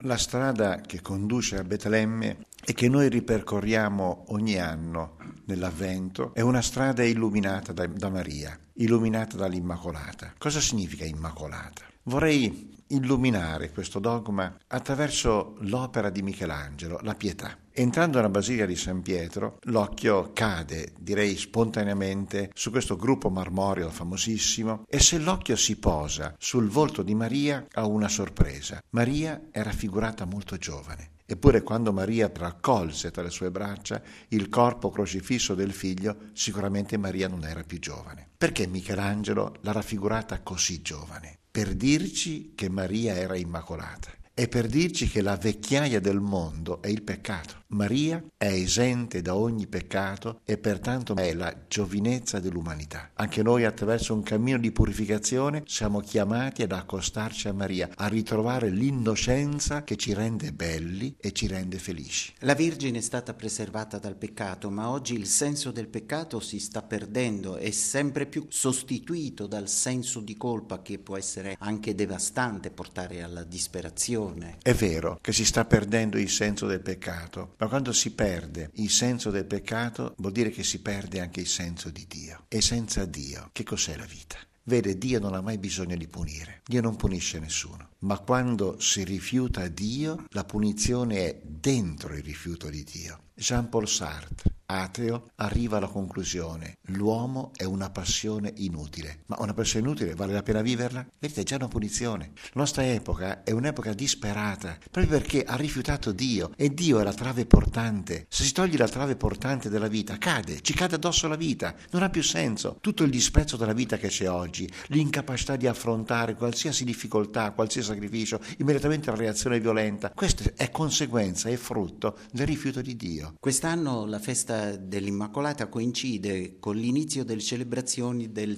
La strada che conduce a Betlemme e che noi ripercorriamo ogni anno nell'Avvento è una strada illuminata da Maria, illuminata dall'Immacolata. Cosa significa Immacolata? Vorrei illuminare questo dogma attraverso l'opera di Michelangelo, la Pietà. Entrando nella Basilica di San Pietro, l'occhio cade, direi spontaneamente, su questo gruppo marmoreo famosissimo e se l'occhio si posa sul volto di Maria ha una sorpresa. Maria è raffigurata molto giovane. Eppure quando Maria raccolse tra le sue braccia il corpo crocifisso del figlio, sicuramente Maria non era più giovane. Perché Michelangelo l'ha raffigurata così giovane? Per dirci che Maria era immacolata e per dirci che la vecchiaia del mondo è il peccato. Maria è esente da ogni peccato e pertanto è la giovinezza dell'umanità. Anche noi attraverso un cammino di purificazione siamo chiamati ad accostarci a Maria, a ritrovare l'innocenza che ci rende belli e ci rende felici. La Vergine è stata preservata dal peccato, ma oggi il senso del peccato si sta perdendo, è sempre più sostituito dal senso di colpa che può essere anche devastante, portare alla disperazione. È vero che si sta perdendo il senso del peccato, ma quando si perde il senso del peccato vuol dire che si perde anche il senso di Dio. E senza Dio, che cos'è la vita? Vede, Dio non ha mai bisogno di punire. Dio non punisce nessuno. Ma quando si rifiuta Dio, la punizione è dentro il rifiuto di Dio. Jean-Paul Sartre, ateo, arriva alla conclusione: l'uomo è una passione inutile. Ma una passione inutile vale la pena viverla? Vedete, è già una punizione. La nostra epoca è un'epoca disperata, proprio perché ha rifiutato Dio, e Dio è la trave portante. Se si toglie la trave portante della vita, ci cade addosso la vita, non ha più senso. Tutto il disprezzo della vita che c'è oggi, l'incapacità di affrontare qualsiasi difficoltà, qualsiasi sacrificio, immediatamente la reazione violenta, questo è conseguenza, è frutto del rifiuto di Dio. Quest'anno la festa dell'Immacolata coincide con l'inizio delle celebrazioni del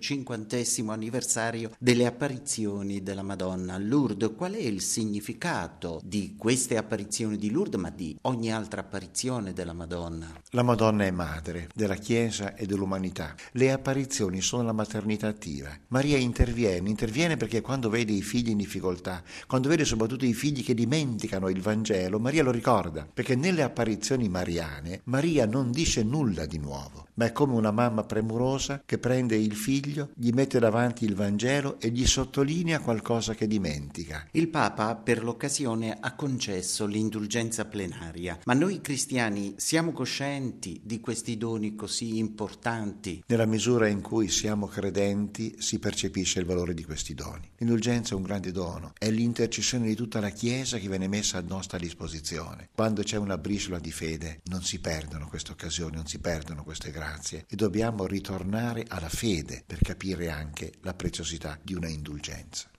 150° anniversario delle apparizioni della Madonna a Lourdes. Qual è il significato di queste apparizioni di Lourdes, ma di ogni altra apparizione della Madonna? La Madonna è madre della Chiesa e dell'umanità. Le apparizioni sono la maternità attiva. Maria interviene perché quando vede i figli in difficoltà, quando vede soprattutto i figli che dimenticano il Vangelo, Maria lo ricorda, perché nelle apparizioni mariane Maria non dice nulla di nuovo, ma è come una mamma premurosa che prende il figlio, gli mette davanti il Vangelo e gli sottolinea qualcosa che dimentica. Il Papa per l'occasione ha concesso l'indulgenza plenaria, ma noi cristiani siamo coscienti di questi doni così importanti? Nella misura in cui siamo credenti si percepisce il valore di questi doni. L'indulgenza è un grande dono, è l'intercessione di tutta la Chiesa che viene messa a nostra disposizione. Quando c'è una briciola di fede non si perdono queste occasioni, non si perdono queste grazie e dobbiamo ritornare alla fede per capire anche la preziosità di una indulgenza.